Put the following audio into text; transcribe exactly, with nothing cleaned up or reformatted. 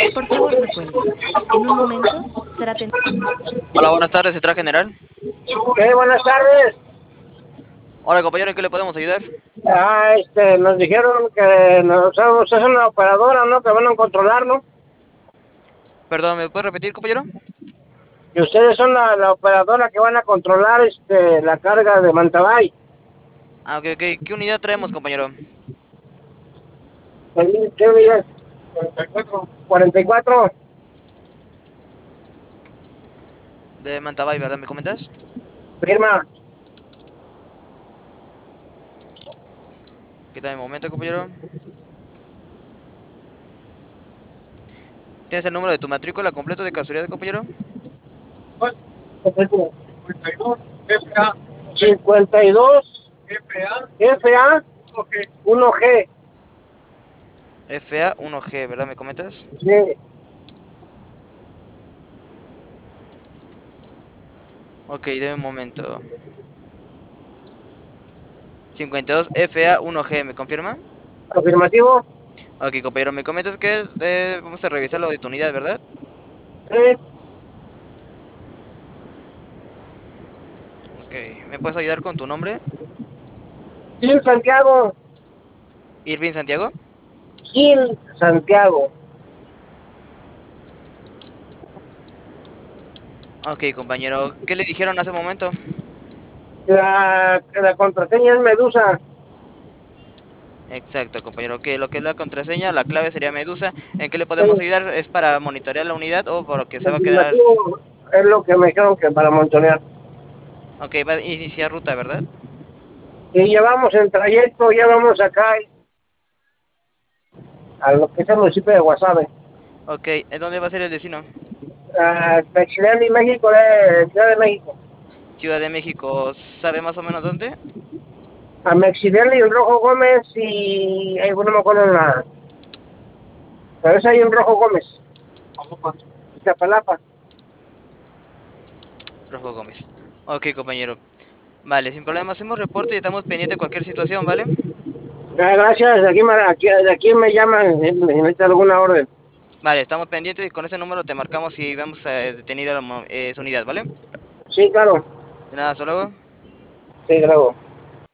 Por favor, no cuelgue. En un momento será atendido. Hola, buenas tardes, ¿Central General? ¿Qué? Buenas tardes. Hola, compañero, ¿en qué le podemos ayudar? Ah, este, nos dijeron que nos, o sea, usted es una operadora, ¿no? Que van a controlar, ¿no? Perdón, ¿me puede repetir, compañero? Y ustedes son la, la operadora que van a controlar, este, la carga de Mantabay. Ah, ok, ok. ¿Qué unidad traemos, compañero? ¿Qué unidad? cuarenta y cuatro. cuarenta y cuatro. De Mantabay, ¿verdad? ¿Me comentas? Firma. ¿Qué tal el momento, compañero? ¿Tienes el número de tu matrícula completo de casualidad, compañero? cincuenta y dos. F A. F A. uno G. F A uno G, ¿verdad? ¿Me comentas? Sí. Ok, de un momento. cincuenta y dos F A uno G, ¿me confirma? Afirmativo. Ok, compañero, me comentas que eh, vamos a revisar lo de tu unidad, ¿verdad? Sí. Ok, ¿me puedes ayudar con tu nombre? Gil Santiago. Irving Santiago. Gil Santiago. Ok, compañero, ¿qué le dijeron hace un momento? La, la contraseña es Medusa. Exacto, compañero, que lo que es la contraseña, la clave sería Medusa. ¿En qué le podemos Sí. ayudar? ¿Es para monitorear la unidad o porque se va a quedar? Afirmativo es lo que me dijeron que para monitorear. Ok, va a iniciar ruta, ¿verdad? Y llevamos el trayecto, ya vamos acá a lo que es el municipio de Guasave. Ok, ¿en dónde va a ser el destino? A Mexicali, México, de Ciudad de México. Ciudad de México, ¿sabe más o menos dónde? A Mexicali, en Rojo Gómez y... Ay, bueno, no me acuerdo nada. Pero es ahí en Rojo Gómez. Iztapalapa. Rojo Gómez. Ok, compañero. Vale, sin problema, hacemos reporte y estamos pendientes de cualquier situación, ¿vale? Ah, gracias, de aquí, me- aquí, de aquí me llaman, eh, me necesita alguna orden. Vale, estamos pendientes y con ese número te marcamos si vemos eh, detenida la mo- eh, su unidad, ¿vale? Sí, claro. De nada, hasta luego. Sí, claro.